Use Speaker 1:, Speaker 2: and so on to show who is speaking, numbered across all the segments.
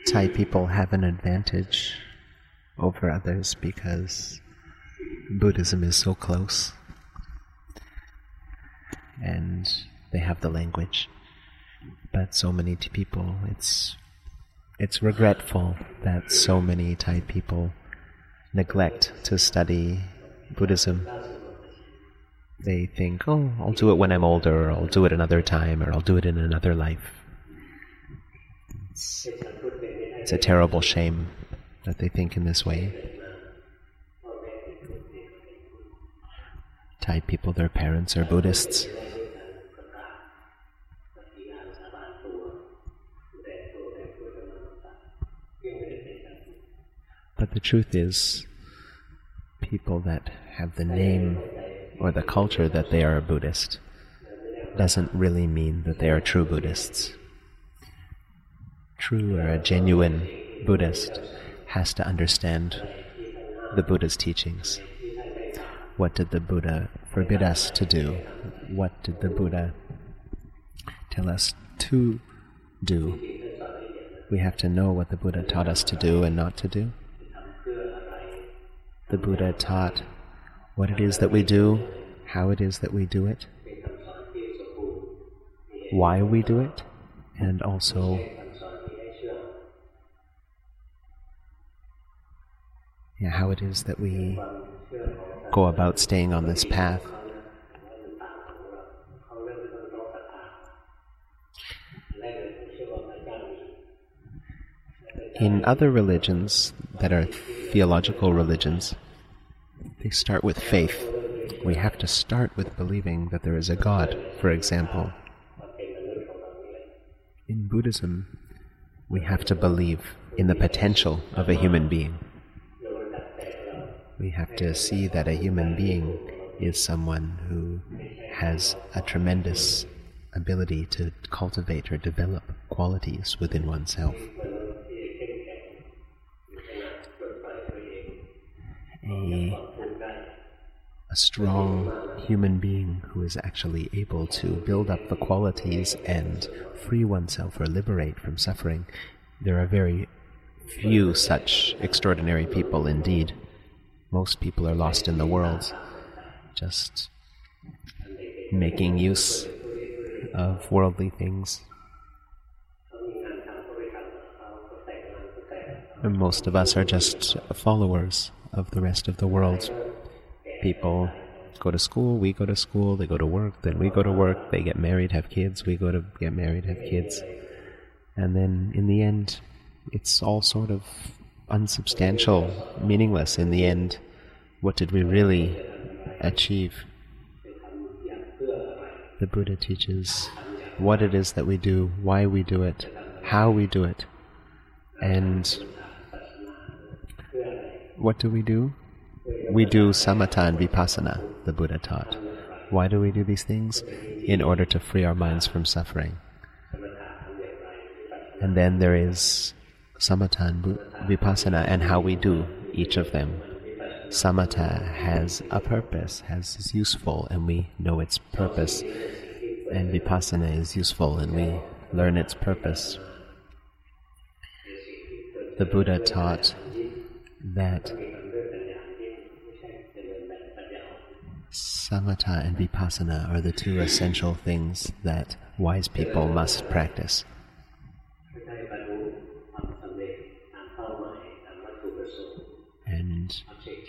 Speaker 1: Thai people have an advantage over others because Buddhism is so close and they have the language. But so many people, it's regretful that so many Thai people neglect to study Buddhism. They think, oh, I'll do it when I'm older, or I'll do it another time, or I'll do it in another life. It's a terrible shame that they think in this way. Thai people, their parents are Buddhists. But the truth is, people that have the name or the culture that they are a Buddhist doesn't really mean that they are true Buddhists. True or a genuine Buddhist has to understand the Buddha's teachings. What did the Buddha forbid us to do? What did the Buddha tell us to do? We have to know what the Buddha taught us to do and not to do. The Buddha taught what it is that we do, how it is that we do it, why we do it, and also how it is that we go about staying on this path. In other religions that are theological religions, they start with faith. We have to start with believing that there is a God, for example. In Buddhism, we have to believe in the potential of a human being. We have to see that a human being is someone who has a tremendous ability to cultivate or develop qualities within oneself. A strong human being who is actually able to build up the qualities and free oneself or liberate from suffering. There are very few such extraordinary people indeed. Most people are lost in the world, just making use of worldly things. And most of us are just followers of the rest of the world. People go to school, we go to school, they go to work, then we go to work, they get married, have kids, we go to get married, have kids. And then in the end, it's all sort of unsubstantial, meaningless in the end. What did we really achieve? The Buddha teaches what it is that we do, why we do it, how we do it, and what do? We do samatha and vipassana, the Buddha taught. Why do we do these things? In order to free our minds from suffering. And then there is samatha and vipassana and how we do each of them. Samatha has a purpose, is useful, and we know its purpose. And vipassana is useful, and we learn its purpose. The Buddha taught that samatha and vipassana are the two essential things that wise people must practice. And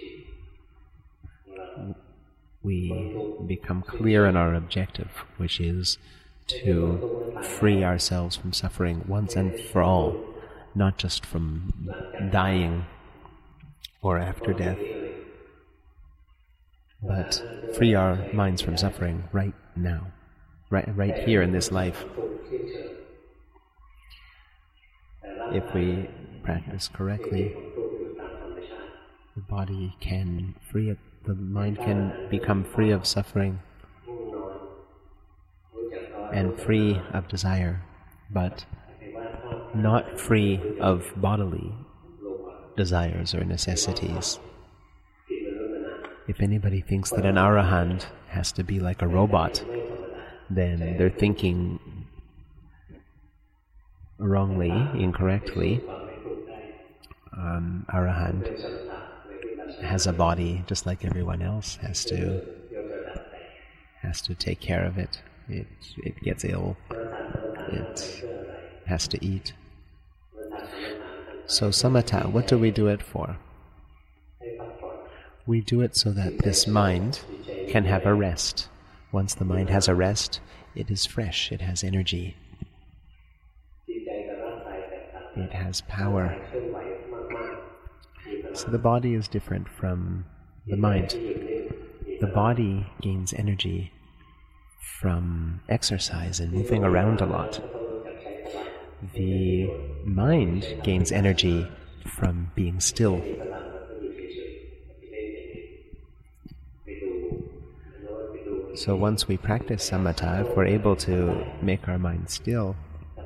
Speaker 1: we become clear in our objective, which is to free ourselves from suffering once and for all, not just from dying or after death, but free our minds from suffering right now, right here in this life. If we practice correctly, the body can free it, the mind can become free of suffering and free of desire, but not free of bodily desires or necessities. If anybody thinks that an arahant has to be like a robot, then they're thinking wrongly, incorrectly. arahant has a body just like everyone else, has to take care of it. It gets ill. It has to eat. So samatha, what do we do it for? We do it so that this mind can have a rest. Once the mind has a rest, it is fresh, it has energy. It has power. So the body is different from the mind. The body gains energy from exercise and moving around a lot. The mind gains energy from being still. So once we practice samatha, if we're able to make our mind still,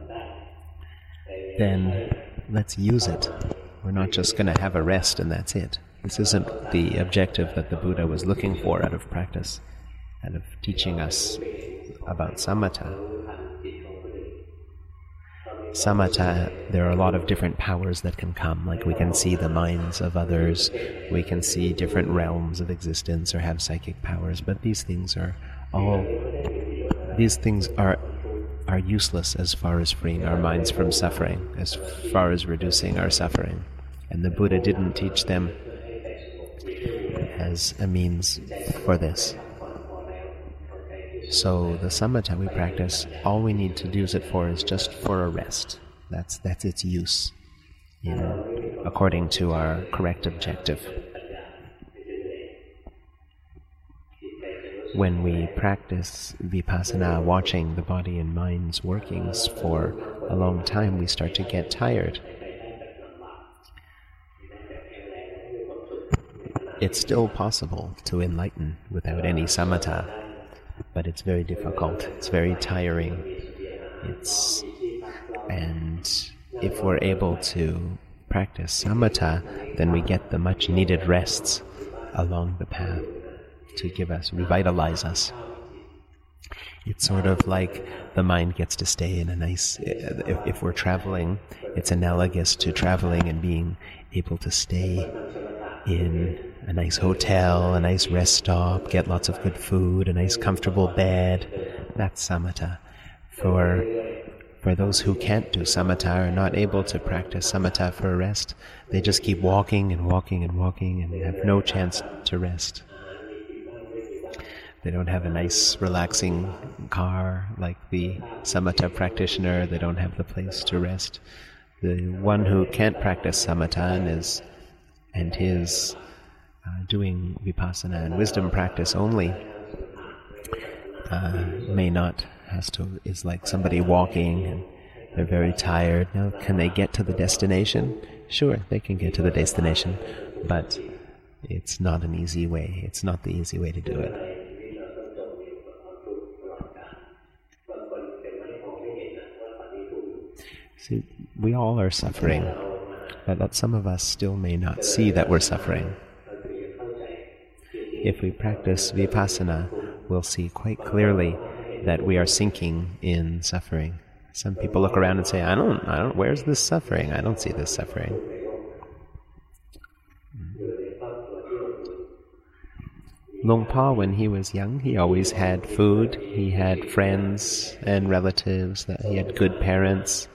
Speaker 1: then let's use it. We're not just going to have a rest and that's it. This isn't the objective that the Buddha was looking for out of practice, out of teaching us about samatha. Samatha, there are a lot of different powers that can come, like we can see the minds of others, we can see different realms of existence or have psychic powers, but these things are useless as far as freeing our minds from suffering, as far as reducing our suffering. And the Buddha didn't teach them as a means for this. So the samatha we practice, all we need to use it for is just for a rest. That's its use, according to our correct objective. When we practice vipassana, watching the body and mind's workings for a long time, we start to get tired. It's still possible to enlighten without any samatha, but it's very difficult. It's very tiring. And if we're able to practice samatha, then we get the much needed rests along the path to revitalize us. It's sort of like the mind gets to stay in a nice, if we're traveling, it's analogous to traveling and being able to stay in a nice hotel, a nice rest stop, get lots of good food, a nice comfortable bed. That's samatha. For those who can't do samatha, or are not able to practice samatha for a rest, they just keep walking and walking and walking and have no chance to rest. They don't have a nice, relaxing car like the samatha practitioner. They don't have the place to rest. The one who can't practice samatha and is doing vipassana and wisdom practice only is like somebody walking and they're very tired. Now, can they get to the destination? Sure, they can get to the destination, but it's not an easy way. It's not the easy way to do it. See, we all are suffering, but some of us still may not see that we're suffering. If we practice vipassana, we'll see quite clearly that we are sinking in suffering. Some people look around and say, I don't, where's this suffering? I don't see this suffering. Luang Pa, when he was young, he always had food, he had friends and relatives, that he had good parents.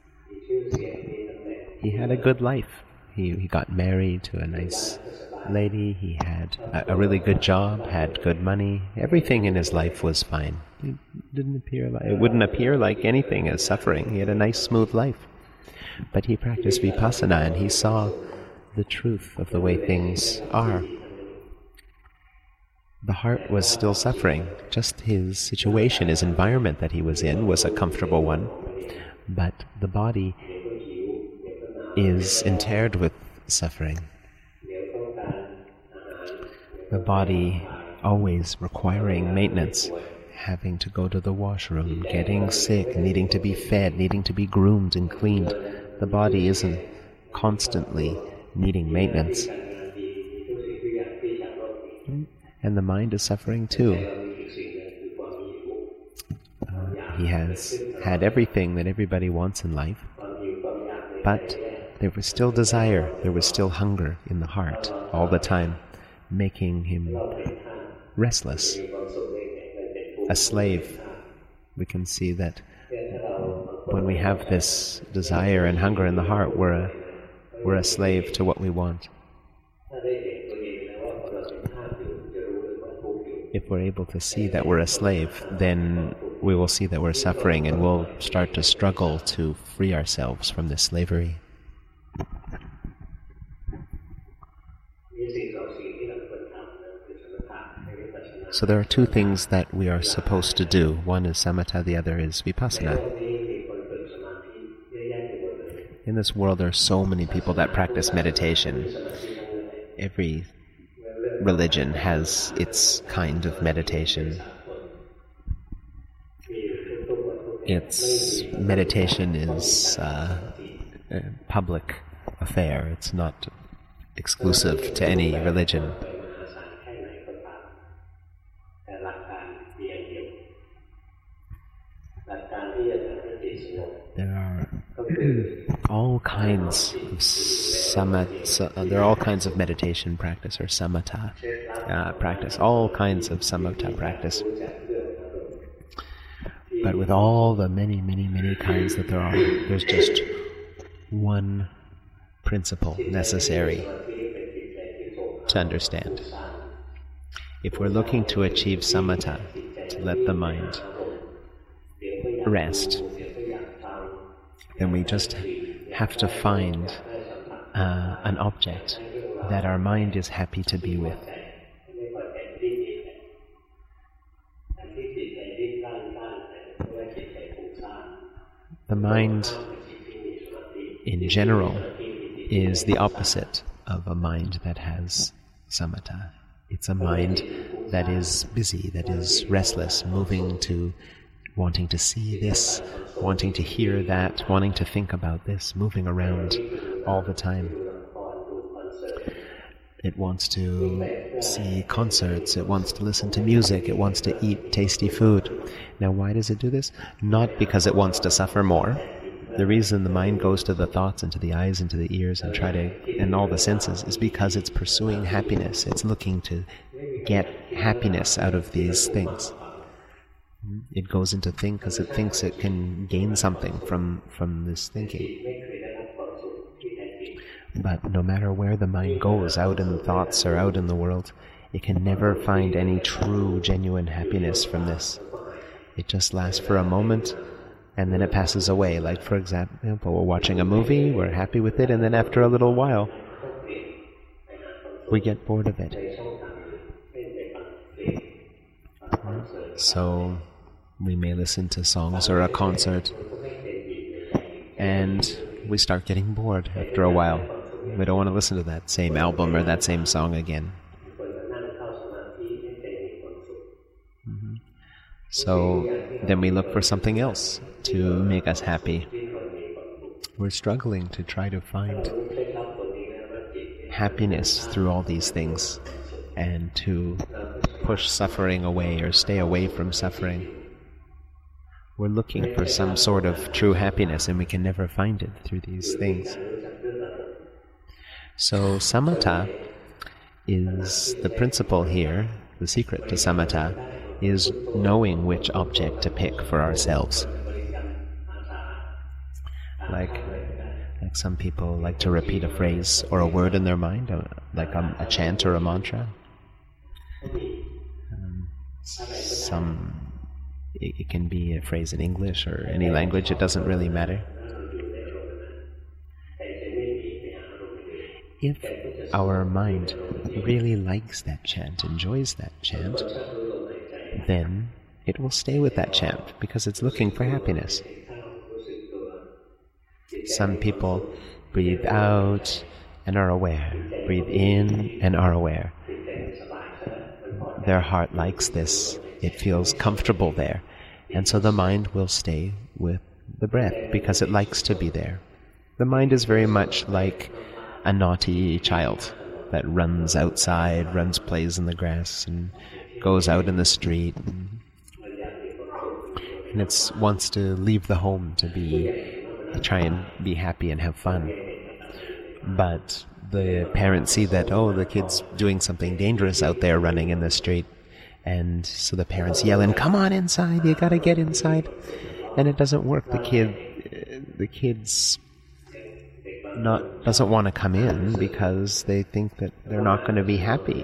Speaker 1: He had a good life. He got married to a nice lady, he had a really good job, had good money. Everything in his life was fine. It wouldn't appear like anything as suffering. He had a nice, smooth life. But he practiced vipassana and he saw the truth of the way things are. The heart was still suffering. Just his situation, his environment that he was in was a comfortable one. But the body is interred with suffering. The body always requiring maintenance, having to go to the washroom, getting sick, needing to be fed, needing to be groomed and cleaned. The body isn't constantly needing maintenance. And the mind is suffering too. He has had everything that everybody wants in life, but there was still desire, there was still hunger in the heart all the time, making him restless, a slave. We can see that when we have this desire and hunger in the heart, we're a slave to what we want. If we're able to see that we're a slave, then we will see that we're suffering and we'll start to struggle to free ourselves from this slavery. So there are two things that we are supposed to do. One is samatha, the other is vipassana. In this world there are so many people that practice meditation. Every religion has its kind of meditation. Its meditation is a public affair. It's not exclusive to any religion. There are all kinds of there are all kinds of meditation practice or samatha practice, all kinds of samatha practice. But with all the many, many, many kinds that there are, there's just one principle necessary to understand. If we're looking to achieve samatha, to let the mind rest, then we just have to find an object that our mind is happy to be with. The mind, in general, is the opposite of a mind that has samatha. It's a mind that is busy, that is restless, moving to wanting to see this, wanting to hear that, wanting to think about this, moving around all the time. It wants to see concerts, it wants to listen to music, it wants to eat tasty food. Now, why does it do this? Not because it wants to suffer more. The reason the mind goes to the thoughts and to the eyes and to the ears and all the senses is because it's pursuing happiness. It's looking to get happiness out of these things. It goes into think because it thinks it can gain something from this thinking. But no matter where the mind goes, out in the thoughts or out in the world, it can never find any true, genuine happiness from this. It just lasts for a moment, and then it passes away. Like, for example, we're watching a movie, we're happy with it, and then after a little while, we get bored of it. So, we may listen to songs or a concert, and we start getting bored after a while. We don't want to listen to that same album or that same song again. So then we look for something else to make us happy. We're struggling to try to find happiness through all these things and to push suffering away or stay away from suffering. We're looking for some sort of true happiness and we can never find it through these things. So samatha is the principle here, the secret to samatha is knowing which object to pick for ourselves. Like some people like to repeat a phrase or a word in their mind, like a chant or a mantra. It can be a phrase in English or any language, it doesn't really matter. If our mind really likes that chant, enjoys that chant, then it will stay with that chant because it's looking for happiness. Some people breathe out and are aware, breathe in and are aware. Their heart likes this, it feels comfortable there, and so the mind will stay with the breath because it likes to be there. The mind is very much like a naughty child that runs outside, plays in the grass, and goes out in the street, and it wants to leave the home to try and be happy and have fun. But the parents see that, oh, the kid's doing something dangerous out there running in the street. And so the parents yell in, come on inside, you gotta get inside. And it doesn't work. The kid's doesn't want to come in because they think that they're not going to be happy.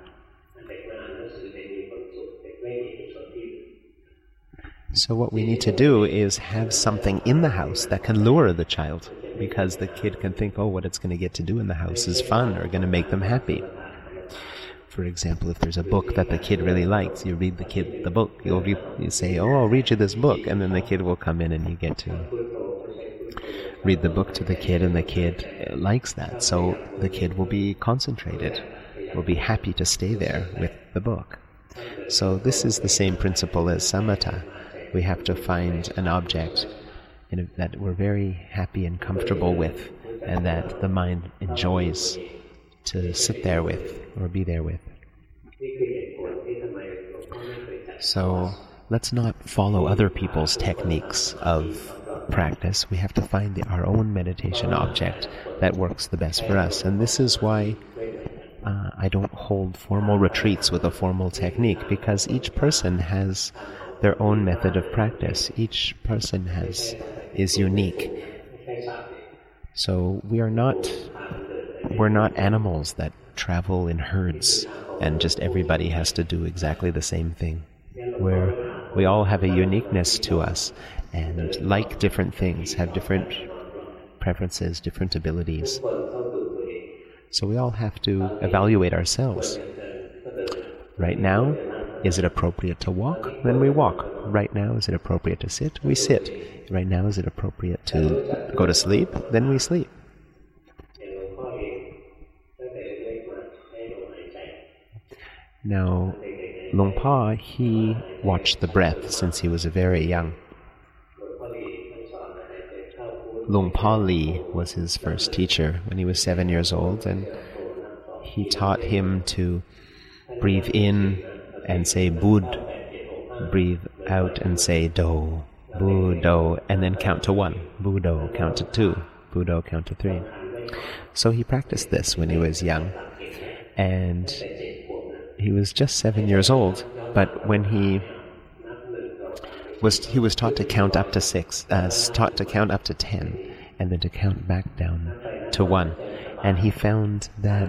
Speaker 1: So what we need to do is have something in the house that can lure the child, because the kid can think, oh, what it's going to get to do in the house is fun or going to make them happy. For example, if there's a book that the kid really likes, you read the kid the book. You say, oh, I'll read you this book, and then the kid will come in and you get to read the book to the kid, and the kid likes that. So the kid will be concentrated, will be happy to stay there with the book. So this is the same principle as samatha. We have to find an object that we're very happy and comfortable with, and that the mind enjoys to sit there with or be there with. So let's not follow other people's techniques of practice. We have to find our own meditation object that works the best for us. And this is why I don't hold formal retreats with a formal technique, because each person has their own method of practice. Each person is unique. So we're not animals that travel in herds and just everybody has to do exactly the same thing. We all have a uniqueness to us and like different things, have different preferences, different abilities. So we all have to evaluate ourselves. Right now, is it appropriate to walk? Then we walk. Right now, is it appropriate to sit? We sit. Right now, is it appropriate to go to sleep? Then we sleep. Now, Luang Pa, he watched the breath since he was very young. Luang Pa Li was his first teacher when he was 7 years old, and he taught him to breathe in and say Bud, breathe out and say Do, Bu, Do, and then count to 1. Bu, Do, count to 2. Bu, Do, count to 3. So he practiced this when he was young, and he was just 7 years old, but when he was taught to count up to 6, taught to count up to 10, and then to count back down to 1. And he found that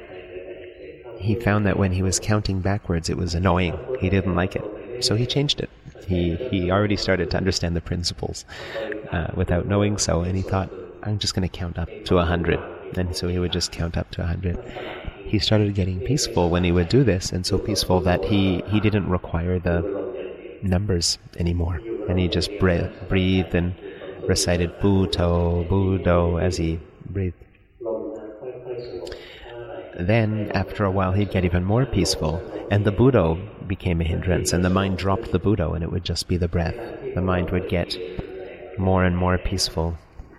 Speaker 1: when he was counting backwards, it was annoying. He didn't like it, so he changed it. He already started to understand the principles without knowing so, and he thought, I'm just going to count up to 100. And so he would just count up to 100. He started getting peaceful when he would do this, and so peaceful that he didn't require the numbers anymore. And he just breathed and recited Bu Do as he breathed. Then, after a while, he'd get even more peaceful, and the Budo became a hindrance, and the mind dropped the Budo, and it would just be the breath. The mind would get more and more peaceful.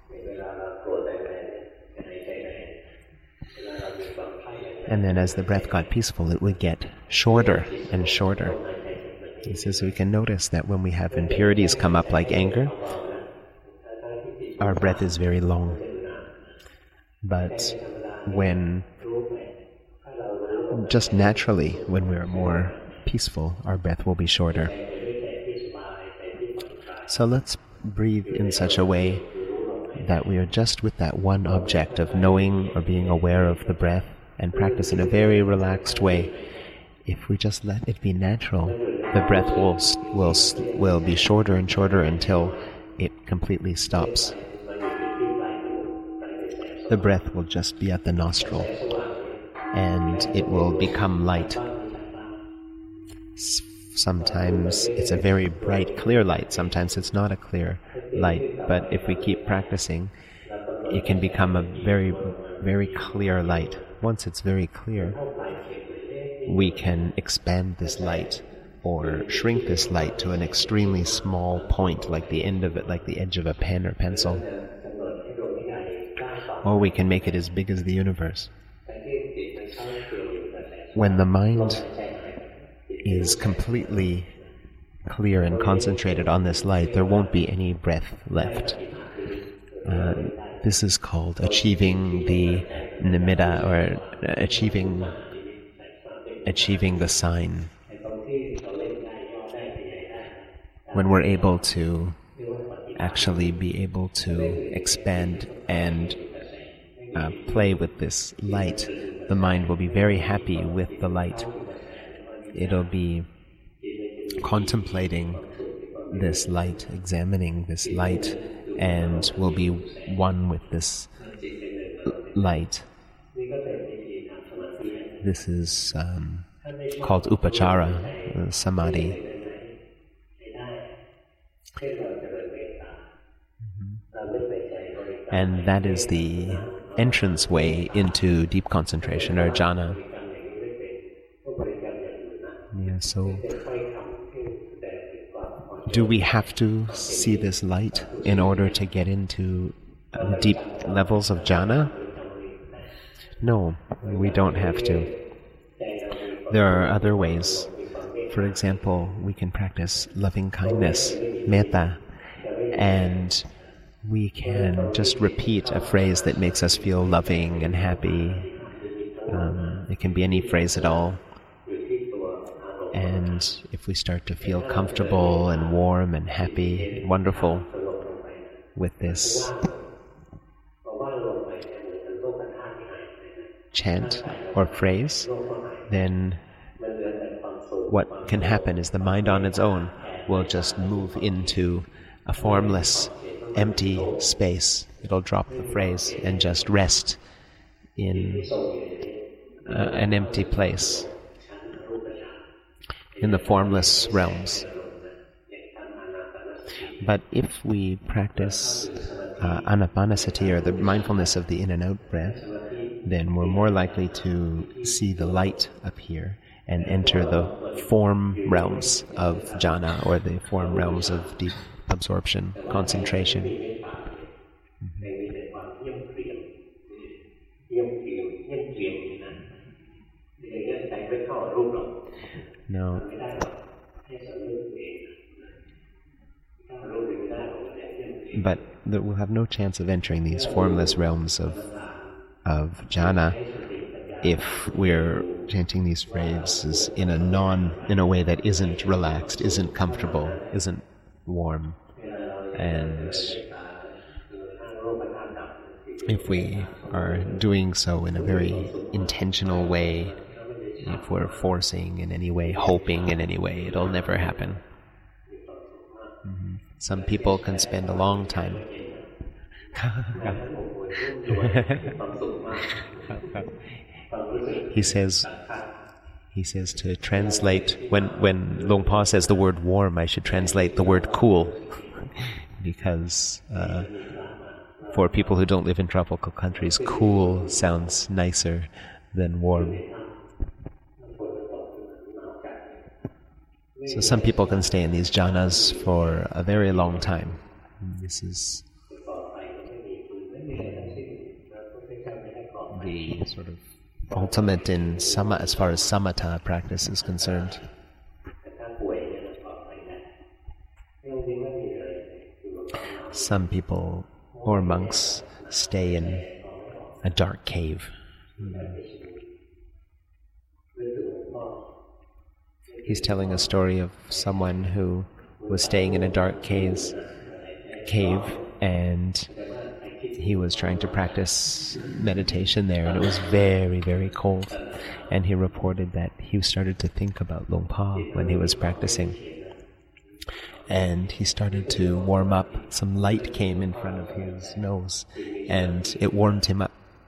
Speaker 1: And then as the breath got peaceful, it would get shorter and shorter. He says we can notice that when we have impurities come up like anger, our breath is very long. But just naturally, when we're more peaceful, our breath will be shorter. So let's breathe in such a way that we are just with that one object of knowing or being aware of the breath, and practice in a very relaxed way. If we just let it be natural, the breath will be shorter and shorter until it completely stops. The breath will just be at the nostril, and it will become light. Sometimes it's a very bright, clear light. Sometimes it's not a clear light. But if we keep practicing, it can become a very, very clear light. Once it's very clear, we can expand this light or shrink this light to an extremely small point, like the end of it, like the edge of a pen or pencil. Or we can make it as big as the universe. When the mind is completely clear and concentrated on this light, there won't be any breath left. This is called achieving the nimitta, or achieving the sign. When we're able to actually be able to expand and play with this light, the mind will be very happy with the light. It'll be contemplating this light, examining this light, and will be one with this light. This is called upachara samadhi. And that is the entrance way into deep concentration, or jhana. Yeah, so do we have to see this light in order to get into the deep levels of jhana? No, we don't have to. There are other ways. For example, we can practice loving kindness, metta, and we can just repeat a phrase that makes us feel loving and happy. It can be any phrase at all. And if we start to feel comfortable and warm and happy, wonderful with this chant or phrase, then what can happen is the mind on its own will just move into a formless, empty space. It'll drop the phrase and just rest in an empty place, in the formless realms. But if we practice anapanasati, or the mindfulness of the in and out breath, then we're more likely to see the light appear and enter the form realms of jhana, or the form realms of deep absorption, concentration. Now, but we'll have no chance of entering these formless realms of jhana if we're chanting these phrases in a way that isn't relaxed, isn't comfortable, isn't warm. And if we are doing so in a very intentional way, if we're forcing in any way, hoping in any way, it'll never happen. Some people can spend a long time. He says to translate, when Luang Por says the word warm, I should translate the word cool, because for people who don't live in tropical countries, cool sounds nicer than warm. So some people can stay in these jhanas for a very long time. This is the sort of ultimate in as far as samatha practice is concerned. Some people, or monks, stay in a dark cave. He's telling a story of someone who was staying in a dark cave, and he was trying to practice meditation there, and it was very, very cold. And he reported that he started to think about Luang Por when he was practicing. And he started to warm up. Some light came in front of his nose, and it warmed him up.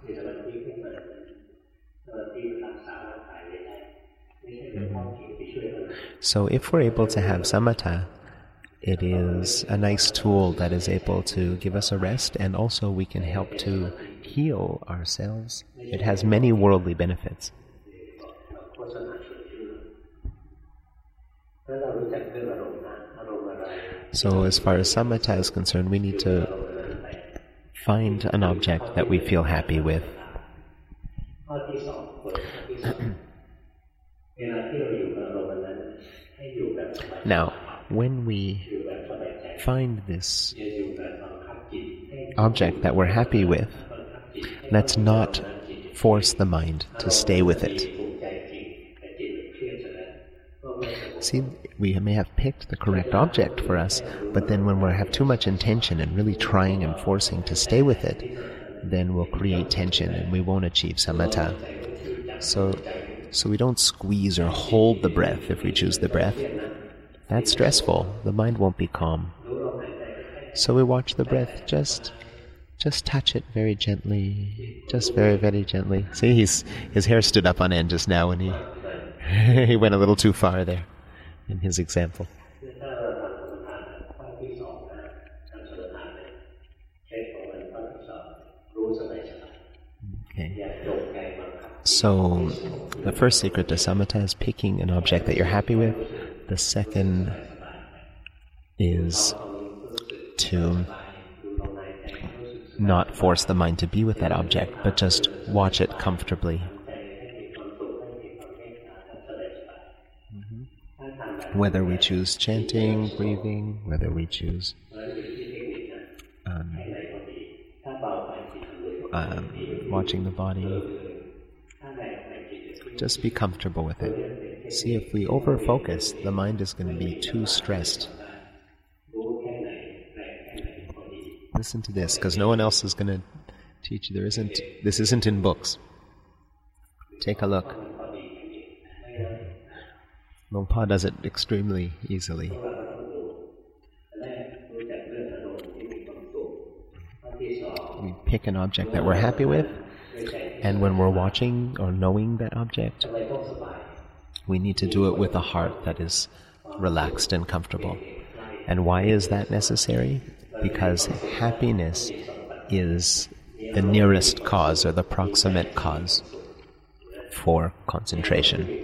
Speaker 1: So if we're able to have samatha, it is a nice tool that is able to give us a rest, and also we can help to heal ourselves. It has many worldly benefits. So as far as samatha is concerned, we need to find an object that we feel happy with. Now, when we find this object that we're happy with, let's not force the mind to stay with it. See, we may have picked the correct object for us, but then when we have too much intention and really trying and forcing to stay with it, then we'll create tension and we won't achieve samatha. So we don't squeeze or hold the breath if we choose the breath. That's stressful. The mind won't be calm. So we watch the breath, just touch it very gently, just very, very gently. See, his hair stood up on end just now when he went a little too far there in his example. Okay. So the first secret to samatha is picking an object that you're happy with. The second is to not force the mind to be with that object, but just watch it comfortably. Whether we choose chanting, breathing, whether we choose watching the body, just be comfortable with it. See, if we over-focus, the mind is going to be too stressed. Listen to this, because no one else is going to teach you. This isn't in books. Take a look. Luang Por does it extremely easily. We pick an object that we're happy with, and when we're watching or knowing that object, we need to do it with a heart that is relaxed and comfortable. And why is that necessary? Because happiness is the nearest cause or the proximate cause for concentration.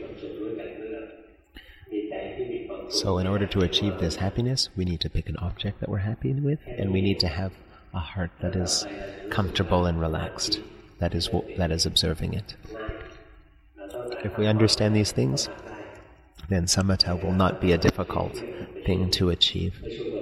Speaker 1: So in order to achieve this happiness, we need to pick an object that we're happy with, and we need to have a heart that is comfortable and relaxed, that is observing it. If we understand these things, then samatha will not be a difficult thing to achieve.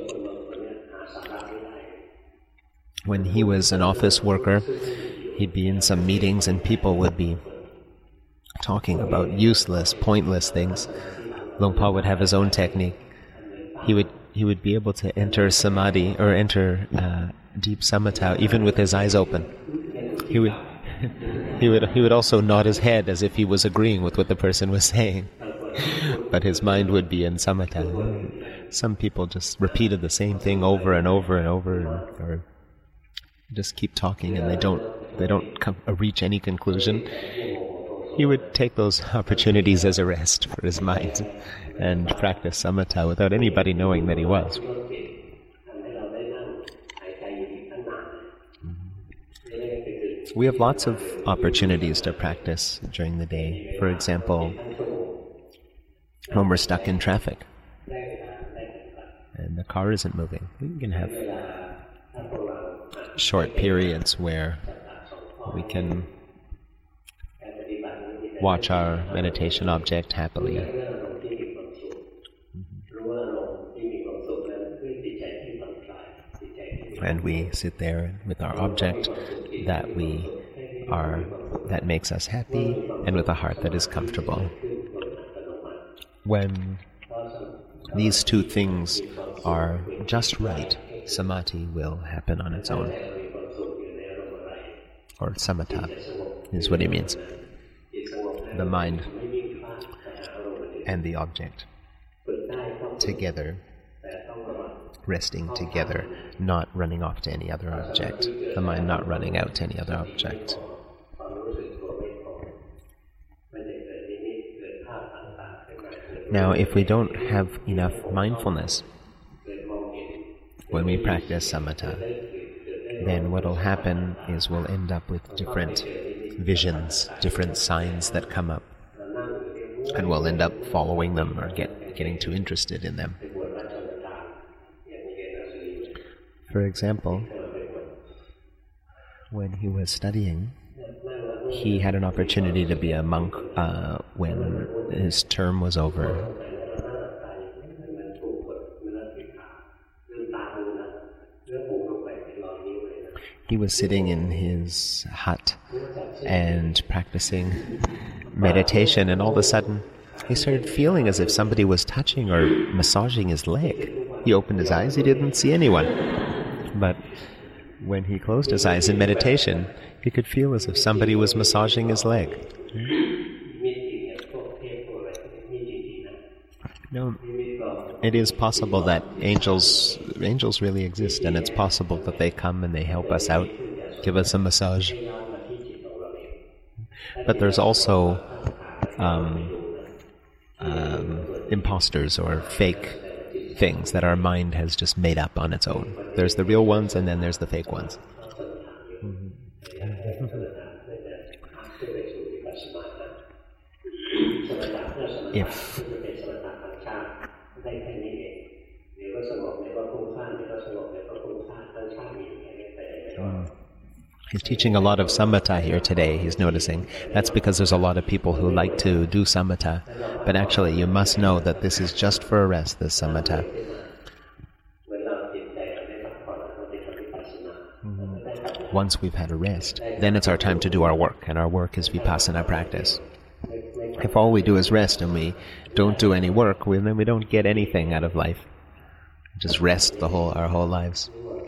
Speaker 1: When he was an office worker, he'd be in some meetings and people would be talking about useless, pointless things. Luang Por would have his own technique. He would be able to enter samadhi or enter deep samatha even with his eyes open. He would also nod his head as if he was agreeing with what the person was saying, but his mind would be in samatha. Some people just repeated the same thing over and over and over, or just keep talking and they don't reach any conclusion. He would take those opportunities as a rest for his mind and practice samatha without anybody knowing that he was. We have lots of opportunities to practice during the day. For example, when we're stuck in traffic and the car isn't moving, we can have short periods where we can watch our meditation object happily. And we sit there with our object that makes us happy and with a heart that is comfortable. When these two things are just right, samadhi will happen on its own. Or samatha is what he means. The mind and the object together, resting together, not running off to any other object, the mind not running out to any other object. Now, if we don't have enough mindfulness when we practice samatha, then what will happen is we'll end up with different visions, different signs that come up, and we'll end up following them or getting too interested in them. For example, when he was studying, he had an opportunity to be a monk when his term was over. He was sitting in his hut and practicing meditation, and all of a sudden he started feeling as if somebody was touching or massaging his leg. He opened his eyes, he didn't see anyone. But when he closed his eyes in meditation, he could feel as if somebody was massaging his leg. No, it is possible that angels really exist, and it's possible that they come and they help us out, give us a massage. But there's also imposters or fake things that our mind has just made up on its own. There's the real ones, and then there's the fake ones. If he's teaching a lot of samatha here today, he's noticing. That's because there's a lot of people who like to do samatha. But actually, you must know that this is just for a rest, this samatha. Once we've had a rest, then it's our time to do our work, and our work is vipassana practice. If all we do is rest and we don't do any work, then we don't get anything out of life. Just rest our whole lives.